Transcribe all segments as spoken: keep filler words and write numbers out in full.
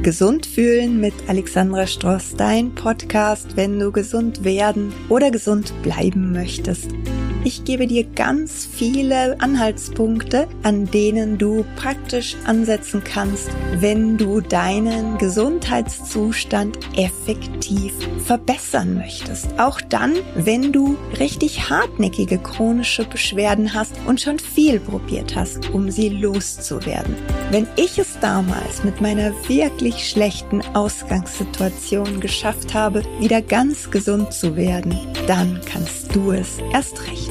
Gesund fühlen mit Alexandra Stross, dein Podcast, wenn du gesund werden oder gesund bleiben möchtest. Ich gebe dir ganz viele Anhaltspunkte, an denen du praktisch ansetzen kannst, wenn du deinen Gesundheitszustand effektiv verbessern möchtest. Auch dann, wenn du richtig hartnäckige chronische Beschwerden hast und schon viel probiert hast, um sie loszuwerden. Wenn ich es damals mit meiner wirklich schlechten Ausgangssituation geschafft habe, wieder ganz gesund zu werden, dann kannst du es erst recht.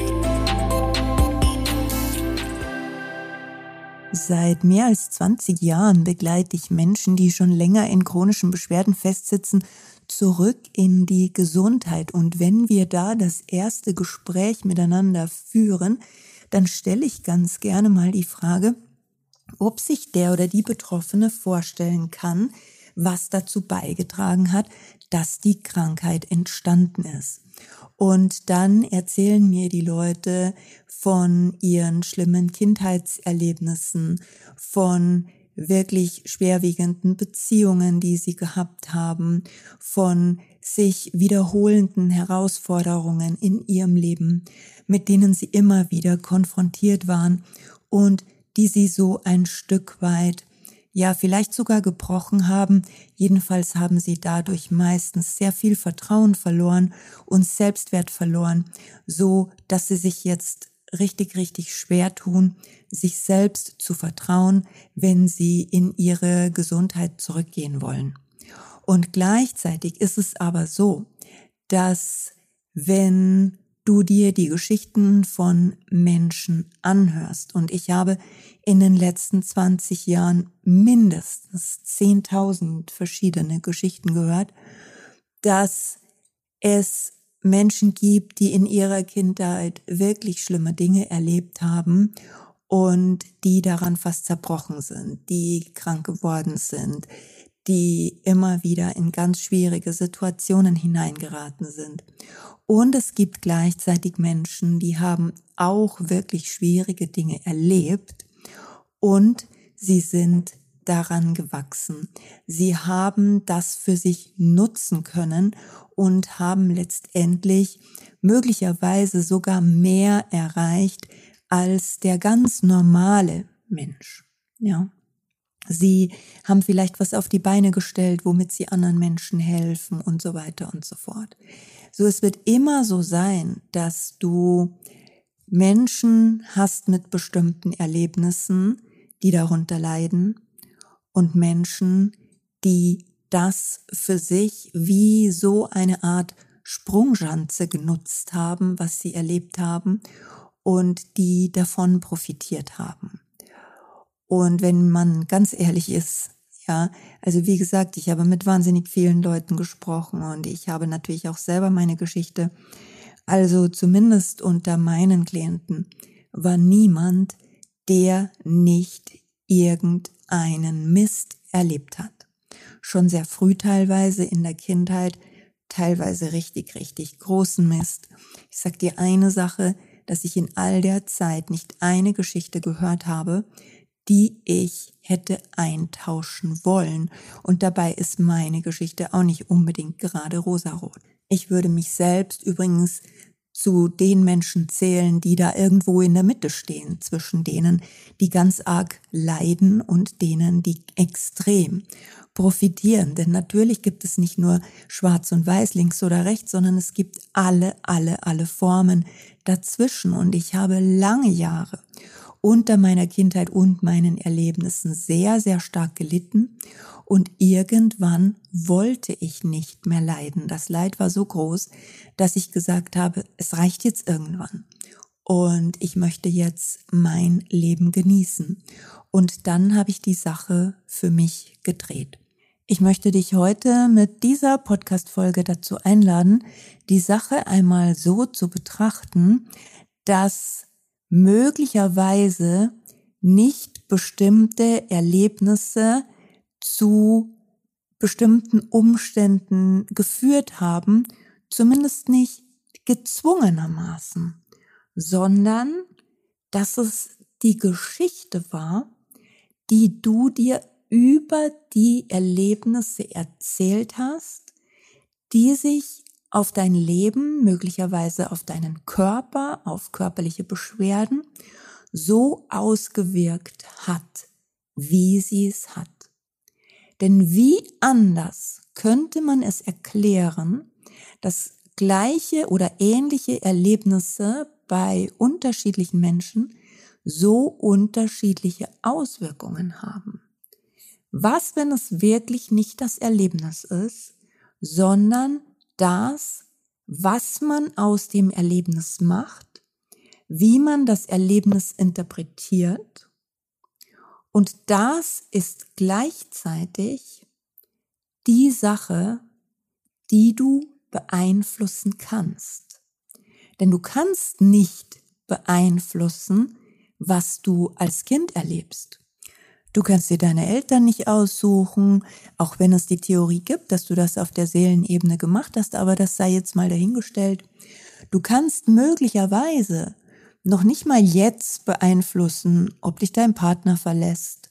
Seit mehr als zwanzig Jahren begleite ich Menschen, die schon länger in chronischen Beschwerden festsitzen, zurück in die Gesundheit. Und wenn wir da das erste Gespräch miteinander führen, dann stelle ich ganz gerne mal die Frage, ob sich der oder die Betroffene vorstellen kann, was dazu beigetragen hat, dass die Krankheit entstanden ist. Und dann erzählen mir die Leute von ihren schlimmen Kindheitserlebnissen, von wirklich schwerwiegenden Beziehungen, die sie gehabt haben, von sich wiederholenden Herausforderungen in ihrem Leben, mit denen sie immer wieder konfrontiert waren und die sie so ein Stück weit, ja, vielleicht sogar gebrochen haben. Jedenfalls haben sie dadurch meistens sehr viel Vertrauen verloren und Selbstwert verloren, so dass sie sich jetzt richtig, richtig schwer tun, sich selbst zu vertrauen, wenn sie in ihre Gesundheit zurückgehen wollen. Und gleichzeitig ist es aber so, dass wenn du dir die Geschichten von Menschen anhörst, und ich habe in den letzten zwanzig Jahren mindestens zehntausend verschiedene Geschichten gehört, dass es Menschen gibt, die in ihrer Kindheit wirklich schlimme Dinge erlebt haben und die daran fast zerbrochen sind, die krank geworden sind, die immer wieder in ganz schwierige Situationen hineingeraten sind. Und es gibt gleichzeitig Menschen, die haben auch wirklich schwierige Dinge erlebt und sie sind daran gewachsen. Sie haben das für sich nutzen können und haben letztendlich möglicherweise sogar mehr erreicht als der ganz normale Mensch. Ja. Sie haben vielleicht was auf die Beine gestellt, womit sie anderen Menschen helfen und so weiter und so fort. So, es wird immer so sein, dass du Menschen hast mit bestimmten Erlebnissen, die darunter leiden, und Menschen, die das für sich wie so eine Art Sprungschanze genutzt haben, was sie erlebt haben, und die davon profitiert haben. Und wenn man ganz ehrlich ist, ja, also wie gesagt, ich habe mit wahnsinnig vielen Leuten gesprochen und ich habe natürlich auch selber meine Geschichte. Also zumindest unter meinen Klienten war niemand, der nicht irgendeinen Mist erlebt hat. Schon sehr früh teilweise in der Kindheit, teilweise richtig, richtig großen Mist. Ich sag dir eine Sache, dass ich in all der Zeit nicht eine Geschichte gehört habe, die ich hätte eintauschen wollen. Und dabei ist meine Geschichte auch nicht unbedingt gerade rosarot. Ich würde mich selbst übrigens zu den Menschen zählen, die da irgendwo in der Mitte stehen, zwischen denen, die ganz arg leiden und denen, die extrem profitieren. Denn natürlich gibt es nicht nur schwarz und weiß, links oder rechts, sondern es gibt alle, alle, alle Formen dazwischen. Und ich habe lange Jahre unter meiner Kindheit und meinen Erlebnissen sehr, sehr stark gelitten und irgendwann wollte ich nicht mehr leiden. Das Leid war so groß, dass ich gesagt habe, es reicht jetzt irgendwann und ich möchte jetzt mein Leben genießen. Und dann habe ich die Sache für mich gedreht. Ich möchte dich heute mit dieser Podcast-Folge dazu einladen, die Sache einmal so zu betrachten, dass möglicherweise nicht bestimmte Erlebnisse zu bestimmten Umständen geführt haben, zumindest nicht gezwungenermaßen, sondern dass es die Geschichte war, die du dir über die Erlebnisse erzählt hast, die sich auf dein Leben, möglicherweise auf deinen Körper, auf körperliche Beschwerden so ausgewirkt hat, wie sie es hat. Denn wie anders könnte man es erklären, dass gleiche oder ähnliche Erlebnisse bei unterschiedlichen Menschen so unterschiedliche Auswirkungen haben? Was, wenn es wirklich nicht das Erlebnis ist, sondern das, was man aus dem Erlebnis macht, wie man das Erlebnis interpretiert, und das ist gleichzeitig die Sache, die du beeinflussen kannst. Denn du kannst nicht beeinflussen, was du als Kind erlebst. Du kannst dir deine Eltern nicht aussuchen, auch wenn es die Theorie gibt, dass du das auf der Seelenebene gemacht hast, aber das sei jetzt mal dahingestellt. Du kannst möglicherweise noch nicht mal jetzt beeinflussen, ob dich dein Partner verlässt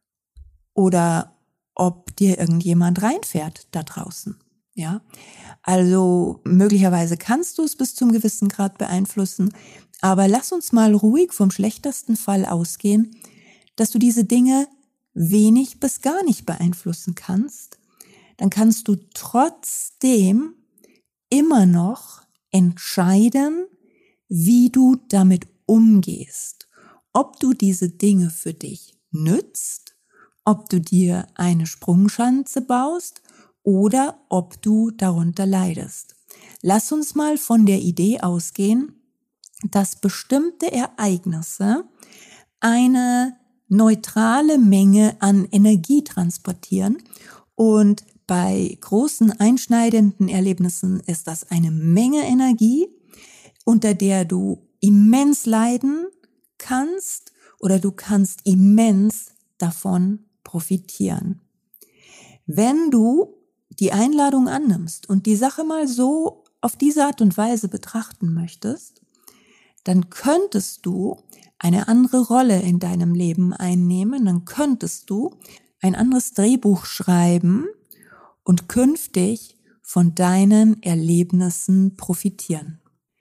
oder ob dir irgendjemand reinfährt da draußen. Ja, also möglicherweise kannst du es bis zum gewissen Grad beeinflussen, aber lass uns mal ruhig vom schlechtesten Fall ausgehen, dass du diese Dinge wenig bis gar nicht beeinflussen kannst. Dann kannst du trotzdem immer noch entscheiden, wie du damit umgehst. Ob du diese Dinge für dich nützt, ob du dir eine Sprungschanze baust oder ob du darunter leidest. Lass uns mal von der Idee ausgehen, dass bestimmte Ereignisse eine neutrale Menge an Energie transportieren, und bei großen einschneidenden Erlebnissen ist das eine Menge Energie, unter der du immens leiden kannst oder du kannst immens davon profitieren. Wenn du die Einladung annimmst und die Sache mal so auf diese Art und Weise betrachten möchtest, dann könntest du eine andere Rolle in deinem Leben einnehmen, dann könntest du ein anderes Drehbuch schreiben und künftig von deinen Erlebnissen profitieren.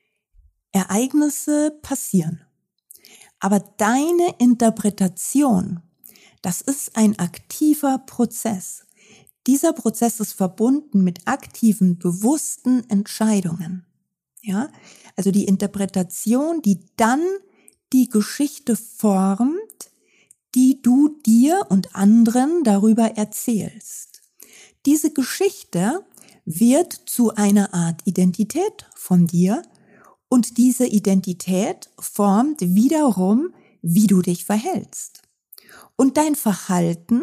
Ereignisse passieren, aber deine Interpretation, das ist ein aktiver Prozess. Dieser Prozess ist verbunden mit aktiven, bewussten Entscheidungen. Ja, also die Interpretation, die dann die Geschichte formt, die du dir und anderen darüber erzählst. Diese Geschichte wird zu einer Art Identität von dir, und diese Identität formt wiederum, wie du dich verhältst. Und dein Verhalten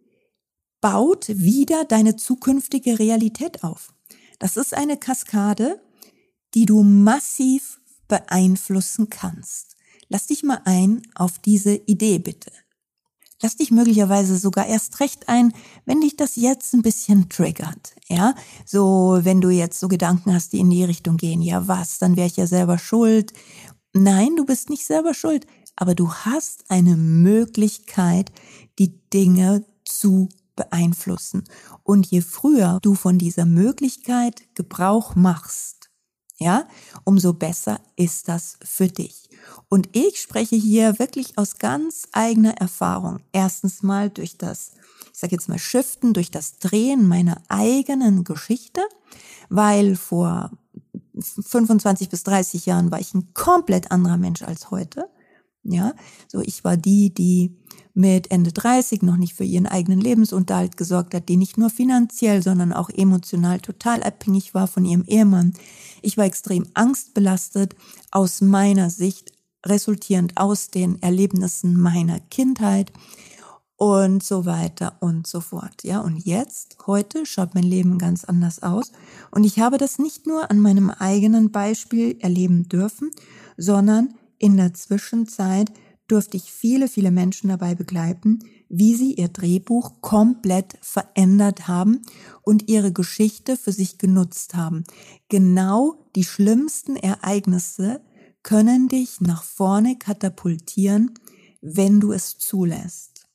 baut wieder deine zukünftige Realität auf. Das ist eine Kaskade, die du massiv beeinflussen kannst. Lass dich mal ein auf diese Idee bitte. Lass dich möglicherweise sogar erst recht ein, wenn dich das jetzt ein bisschen triggert. Ja, so wenn du jetzt so Gedanken hast, die in die Richtung gehen, ja was, dann wäre ich ja selber schuld. Nein, du bist nicht selber schuld, aber du hast eine Möglichkeit, die Dinge zu beeinflussen. Und je früher du von dieser Möglichkeit Gebrauch machst, ja, umso besser ist das für dich. Und ich spreche hier wirklich aus ganz eigener Erfahrung. Erstens mal durch das, ich sage jetzt mal Shiften, durch das Drehen meiner eigenen Geschichte, weil vor fünfundzwanzig bis dreißig Jahren war ich ein komplett anderer Mensch als heute. Ja, so ich war die, die mit Ende dreißig noch nicht für ihren eigenen Lebensunterhalt gesorgt hat, die nicht nur finanziell, sondern auch emotional total abhängig war von ihrem Ehemann. Ich war extrem angstbelastet, aus meiner Sicht resultierend aus den Erlebnissen meiner Kindheit und so weiter und so fort. Ja, und jetzt, heute schaut mein Leben ganz anders aus, und ich habe das nicht nur an meinem eigenen Beispiel erleben dürfen, sondern in der Zwischenzeit durfte ich viele, viele Menschen dabei begleiten, wie sie ihr Drehbuch komplett verändert haben und ihre Geschichte für sich genutzt haben. Genau die schlimmsten Ereignisse können dich nach vorne katapultieren, wenn du es zulässt.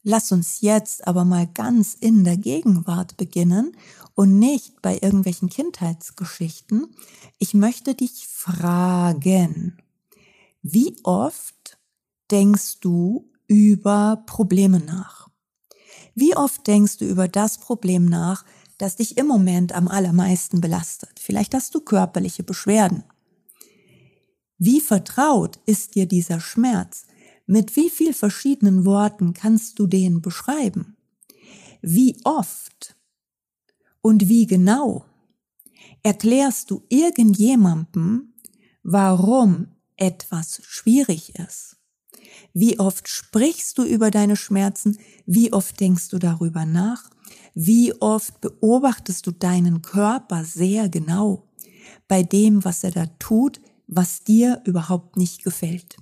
Lass uns jetzt aber mal ganz in der Gegenwart beginnen und nicht bei irgendwelchen Kindheitsgeschichten. Ich möchte dich fragen, wie oft denkst du über Probleme nach? Wie oft denkst du über das Problem nach, das dich im Moment am allermeisten belastet? Vielleicht hast du körperliche Beschwerden. Wie vertraut ist dir dieser Schmerz? Mit wie vielen verschiedenen Worten kannst du den beschreiben? Wie oft und wie genau erklärst du irgendjemandem, warum etwas schwierig ist? Wie oft sprichst du über deine Schmerzen? Wie oft denkst du darüber nach? Wie oft beobachtest du deinen Körper sehr genau bei dem, was er da tut, was dir überhaupt nicht gefällt?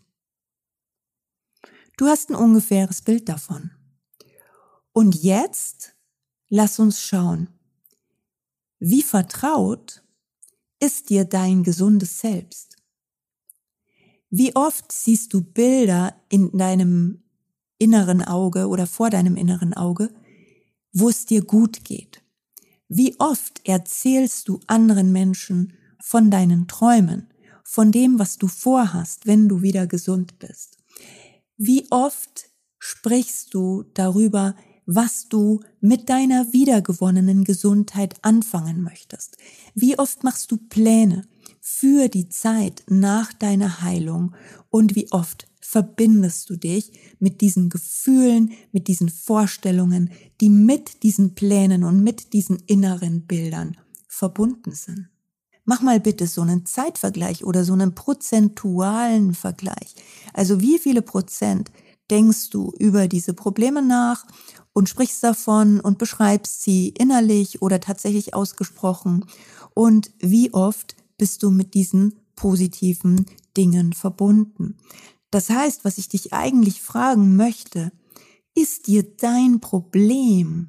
Du hast ein ungefähres Bild davon. Und jetzt lass uns schauen, wie vertraut ist dir dein gesundes Selbst? Wie oft siehst du Bilder in deinem inneren Auge oder vor deinem inneren Auge, wo es dir gut geht? Wie oft erzählst du anderen Menschen von deinen Träumen, von dem, was du vorhast, wenn du wieder gesund bist? Wie oft sprichst du darüber, was du mit deiner wiedergewonnenen Gesundheit anfangen möchtest? Wie oft machst du Pläne für die Zeit nach deiner Heilung und wie oft verbindest du dich mit diesen Gefühlen, mit diesen Vorstellungen, die mit diesen Plänen und mit diesen inneren Bildern verbunden sind? Mach mal bitte so einen Zeitvergleich oder so einen prozentualen Vergleich. Also wie viele Prozent denkst du über diese Probleme nach und sprichst davon und beschreibst sie innerlich oder tatsächlich ausgesprochen? Und wie oft bist du mit diesen positiven Dingen verbunden? Das heißt, was ich dich eigentlich fragen möchte, ist dir dein Problem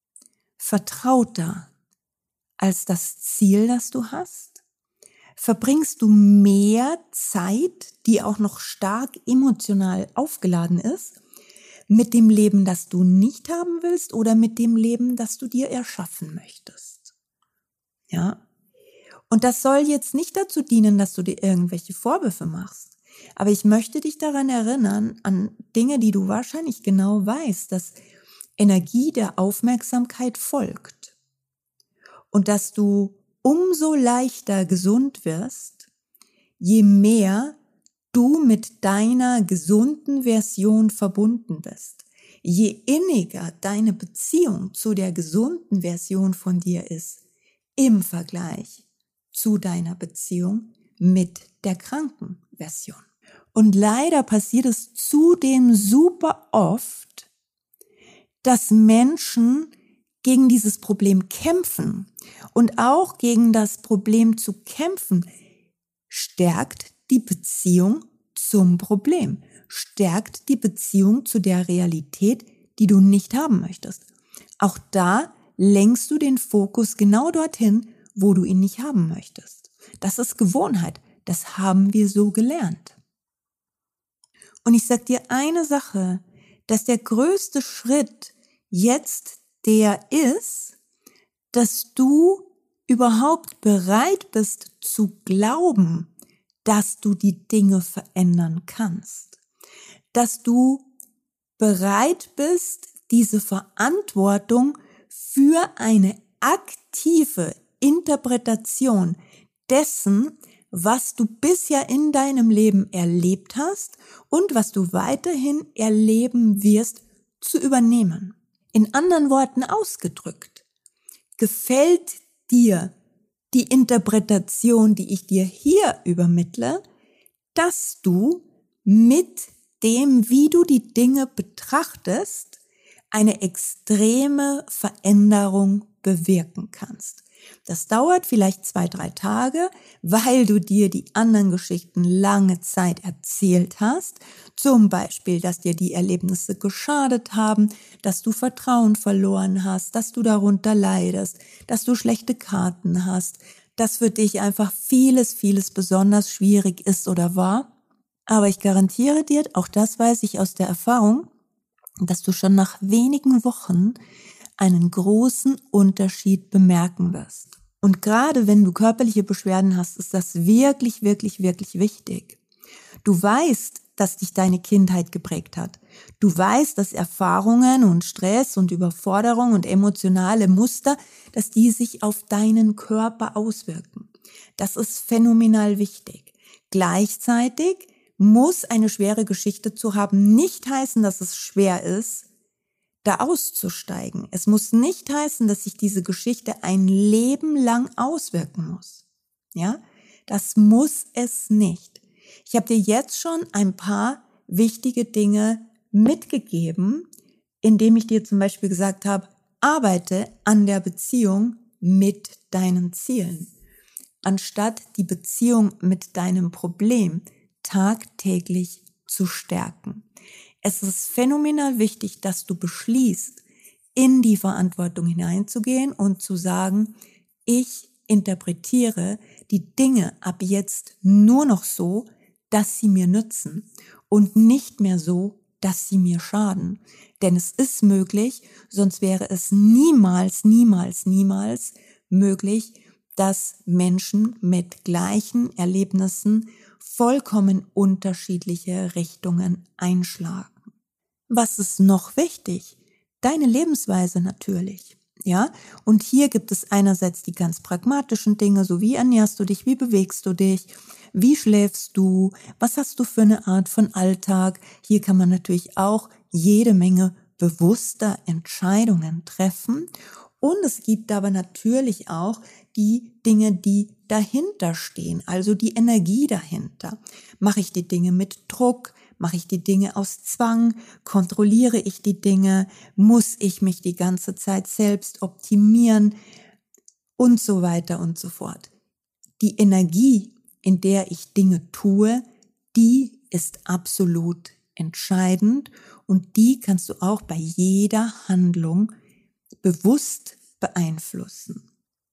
vertrauter als das Ziel, das du hast? Verbringst du mehr Zeit, die auch noch stark emotional aufgeladen ist, mit dem Leben, das du nicht haben willst oder mit dem Leben, das du dir erschaffen möchtest? Ja. Und das soll jetzt nicht dazu dienen, dass du dir irgendwelche Vorwürfe machst. Aber ich möchte dich daran erinnern, an Dinge, die du wahrscheinlich genau weißt, dass Energie der Aufmerksamkeit folgt. Und dass du umso leichter gesund wirst, je mehr du mit deiner gesunden Version verbunden bist. Je inniger deine Beziehung zu der gesunden Version von dir ist, im Vergleich zu deiner Beziehung mit der kranken Version. Und leider passiert es zudem super oft, dass Menschen gegen dieses Problem kämpfen. Und auch gegen das Problem zu kämpfen, stärkt die Beziehung zum Problem, stärkt die Beziehung zu der Realität, die du nicht haben möchtest. Auch da lenkst du den Fokus genau dorthin, wo du ihn nicht haben möchtest. Das ist Gewohnheit, das haben wir so gelernt. Und ich sag dir eine Sache, dass der größte Schritt jetzt der ist, dass du überhaupt bereit bist zu glauben, dass du die Dinge verändern kannst. Dass du bereit bist, diese Verantwortung für eine aktive Interpretation dessen, was du bisher in deinem Leben erlebt hast und was du weiterhin erleben wirst, zu übernehmen. In anderen Worten ausgedrückt, gefällt dir die Interpretation, die ich dir hier übermittle, dass du mit dem, wie du die Dinge betrachtest, eine extreme Veränderung bewirken kannst. Das dauert vielleicht zwei, drei Tage, weil du dir die anderen Geschichten lange Zeit erzählt hast. Zum Beispiel, dass dir die Erlebnisse geschadet haben, dass du Vertrauen verloren hast, dass du darunter leidest, dass du schlechte Karten hast, dass für dich einfach vieles, vieles besonders schwierig ist oder war. Aber ich garantiere dir, auch das weiß ich aus der Erfahrung, dass du schon nach wenigen Wochen einen großen Unterschied bemerken wirst. Und gerade wenn du körperliche Beschwerden hast, ist das wirklich, wirklich, wirklich wichtig. Du weißt, dass dich deine Kindheit geprägt hat. Du weißt, dass Erfahrungen und Stress und Überforderung und emotionale Muster, dass die sich auf deinen Körper auswirken. Das ist phänomenal wichtig. Gleichzeitig muss eine schwere Geschichte zu haben nicht heißen, dass es schwer ist, da auszusteigen. Es muss nicht heißen, dass sich diese Geschichte ein Leben lang auswirken muss. Ja, das muss es nicht. Ich habe dir jetzt schon ein paar wichtige Dinge mitgegeben, indem ich dir zum Beispiel gesagt habe, arbeite an der Beziehung mit deinen Zielen, anstatt die Beziehung mit deinem Problem tagtäglich zu stärken. Es ist phänomenal wichtig, dass du beschließt, in die Verantwortung hineinzugehen und zu sagen, ich interpretiere die Dinge ab jetzt nur noch so, dass sie mir nützen und nicht mehr so, dass sie mir schaden. Denn es ist möglich, sonst wäre es niemals, niemals, niemals möglich, dass Menschen mit gleichen Erlebnissen vollkommen unterschiedliche Richtungen einschlagen. Was ist noch wichtig? Deine Lebensweise natürlich. Ja, und hier gibt es einerseits die ganz pragmatischen Dinge, so wie ernährst du dich, wie bewegst du dich, wie schläfst du, was hast du für eine Art von Alltag. Hier kann man natürlich auch jede Menge bewusster Entscheidungen treffen. Und es gibt aber natürlich auch die Dinge, die dahinter stehen, also die Energie dahinter. Mache ich die Dinge mit Druck? Mache ich die Dinge aus Zwang? Kontrolliere ich die Dinge? Muss ich mich die ganze Zeit selbst optimieren? Und so weiter und so fort. Die Energie, in der ich Dinge tue, die ist absolut entscheidend und die kannst du auch bei jeder Handlung bewusst beeinflussen.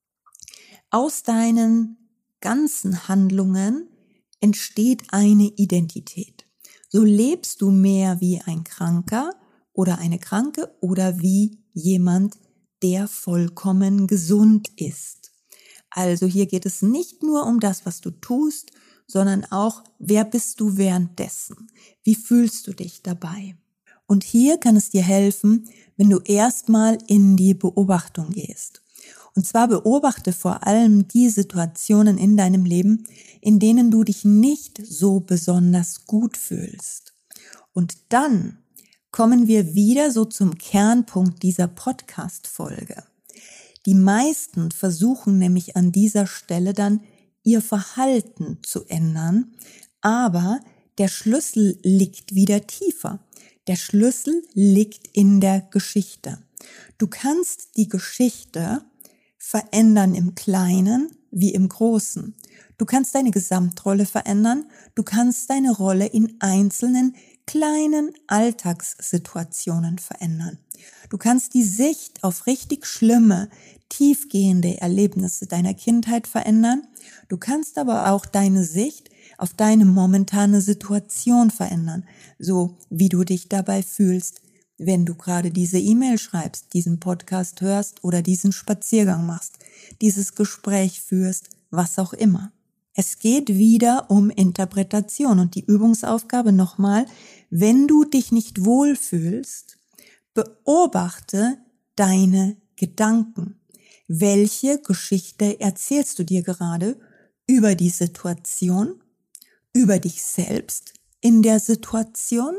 Aus deinen ganzen Handlungen entsteht eine Identität. So lebst du mehr wie ein Kranker oder eine Kranke oder wie jemand, der vollkommen gesund ist. Also hier geht es nicht nur um das, was du tust, sondern auch, wer bist du währenddessen? Wie fühlst du dich dabei? Und hier kann es dir helfen, wenn du erstmal in die Beobachtung gehst. Und zwar beobachte vor allem die Situationen in deinem Leben, in denen du dich nicht so besonders gut fühlst. Und dann kommen wir wieder so zum Kernpunkt dieser Podcast-Folge. Die meisten versuchen nämlich an dieser Stelle dann ihr Verhalten zu ändern, aber der Schlüssel liegt wieder tiefer. Der Schlüssel liegt in der Geschichte. Du kannst die Geschichte verändern im Kleinen wie im Großen. Du kannst deine Gesamtrolle verändern, du kannst deine Rolle in einzelnen kleinen Alltagssituationen verändern. Du kannst die Sicht auf richtig schlimme, tiefgehende Erlebnisse deiner Kindheit verändern. Du kannst aber auch deine Sicht auf deine momentane Situation verändern, so wie du dich dabei fühlst, wenn du gerade diese E-Mail schreibst, diesen Podcast hörst oder diesen Spaziergang machst, dieses Gespräch führst, was auch immer. Es geht wieder um Interpretation und die Übungsaufgabe nochmal, wenn du dich nicht wohlfühlst, beobachte deine Gedanken. Welche Geschichte erzählst du dir gerade über die Situation, über dich selbst in der Situation?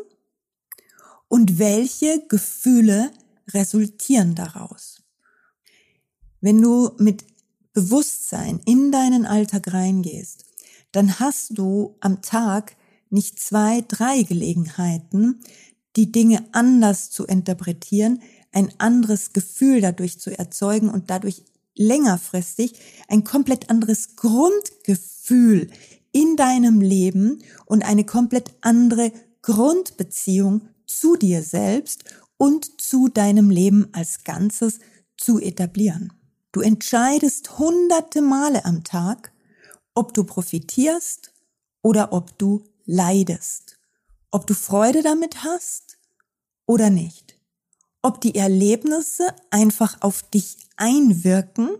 Und welche Gefühle resultieren daraus? Wenn du mit Bewusstsein in deinen Alltag reingehst, dann hast du am Tag nicht zwei, drei Gelegenheiten, die Dinge anders zu interpretieren, ein anderes Gefühl dadurch zu erzeugen und dadurch längerfristig ein komplett anderes Grundgefühl in deinem Leben und eine komplett andere Grundbeziehung zu dir selbst und zu deinem Leben als Ganzes zu etablieren. Du entscheidest hunderte Male am Tag, ob du profitierst oder ob du leidest, ob du Freude damit hast oder nicht. Ob die Erlebnisse einfach auf dich einwirken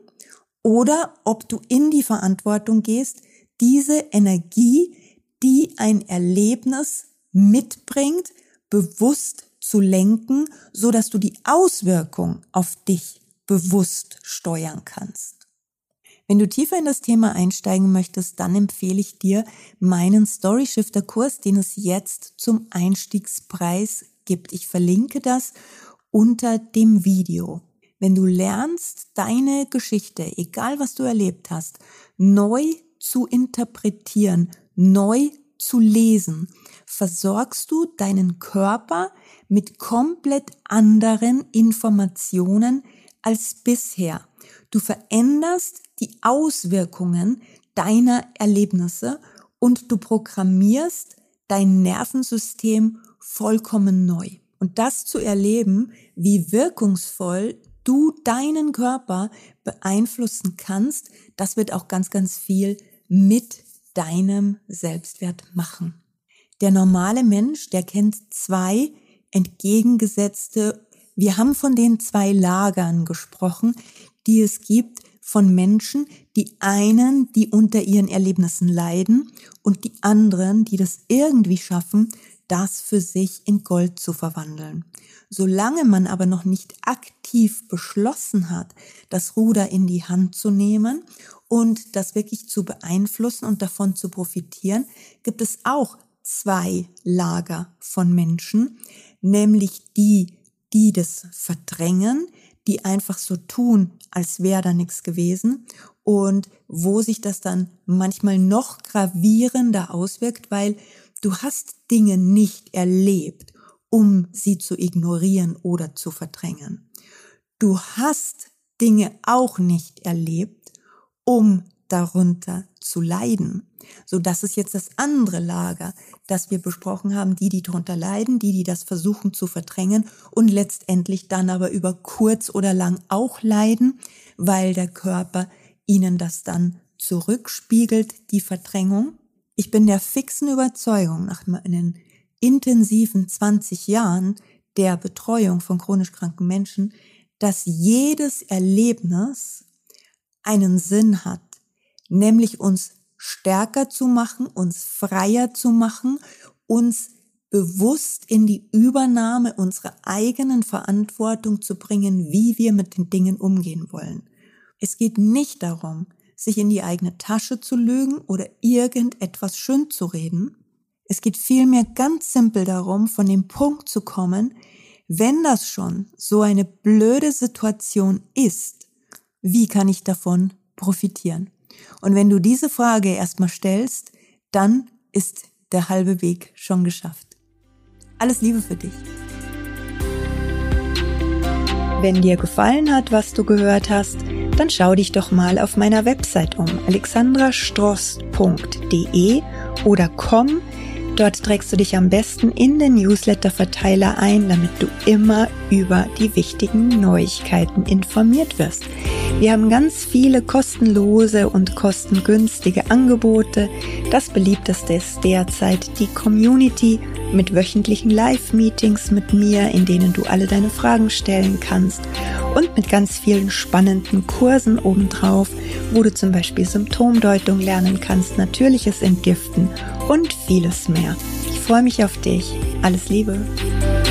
oder ob du in die Verantwortung gehst, diese Energie, die ein Erlebnis mitbringt, bewusst zu lenken, so dass du die Auswirkung auf dich bewusst steuern kannst. Wenn du tiefer in das Thema einsteigen möchtest, dann empfehle ich dir meinen Storyshifter-Kurs, den es jetzt zum Einstiegspreis gibt. Ich verlinke das unter dem Video. Wenn du lernst, deine Geschichte, egal was du erlebt hast, neu zu interpretieren, neu zu lesen, versorgst du deinen Körper mit komplett anderen Informationen als bisher. Du veränderst die Auswirkungen deiner Erlebnisse und du programmierst dein Nervensystem vollkommen neu. Und das zu erleben, wie wirkungsvoll du deinen Körper beeinflussen kannst, das wird auch ganz, ganz viel mit deinem Selbstwert machen. Der normale Mensch, der kennt zwei entgegengesetzte, wir haben von den zwei Lagern gesprochen, die es gibt von Menschen, die einen, die unter ihren Erlebnissen leiden und die anderen, die das irgendwie schaffen, das für sich in Gold zu verwandeln. Solange man aber noch nicht aktiv beschlossen hat, das Ruder in die Hand zu nehmen und das wirklich zu beeinflussen und davon zu profitieren, gibt es auch zwei Lager von Menschen, nämlich die, die das verdrängen, die einfach so tun, als wäre da nichts gewesen und wo sich das dann manchmal noch gravierender auswirkt, weil du hast Dinge nicht erlebt, um sie zu ignorieren oder zu verdrängen. Du hast Dinge auch nicht erlebt, um darunter zu leiden. So, das ist jetzt das andere Lager, das wir besprochen haben, die, die darunter leiden, die, die das versuchen zu verdrängen und letztendlich dann aber über kurz oder lang auch leiden, weil der Körper ihnen das dann zurückspiegelt, die Verdrängung. Ich bin der fixen Überzeugung, nach meinen intensiven zwanzig Jahren der Betreuung von chronisch kranken Menschen, dass jedes Erlebnis einen Sinn hat, nämlich uns stärker zu machen, uns freier zu machen, uns bewusst in die Übernahme unserer eigenen Verantwortung zu bringen, wie wir mit den Dingen umgehen wollen. Es geht nicht darum, sich in die eigene Tasche zu lügen oder irgendetwas schön zu reden. Es geht vielmehr ganz simpel darum, von dem Punkt zu kommen, wenn das schon so eine blöde Situation ist, wie kann ich davon profitieren? Und wenn du diese Frage erstmal stellst, dann ist der halbe Weg schon geschafft. Alles Liebe für dich. Wenn dir gefallen hat, was du gehört hast, dann schau dich doch mal auf meiner Website um, alexandra strost punkt de oder komm. Dort trägst du dich am besten in den Newsletter-Verteiler ein, damit du immer über die wichtigen Neuigkeiten informiert wirst. Wir haben ganz viele kostenlose und kostengünstige Angebote. Das beliebteste ist derzeit die Community mit wöchentlichen Live-Meetings mit mir, in denen du alle deine Fragen stellen kannst und mit ganz vielen spannenden Kursen obendrauf, wo du zum Beispiel Symptomdeutung lernen kannst, natürliches Entgiften und vieles mehr. Ich freue mich auf dich. Alles Liebe.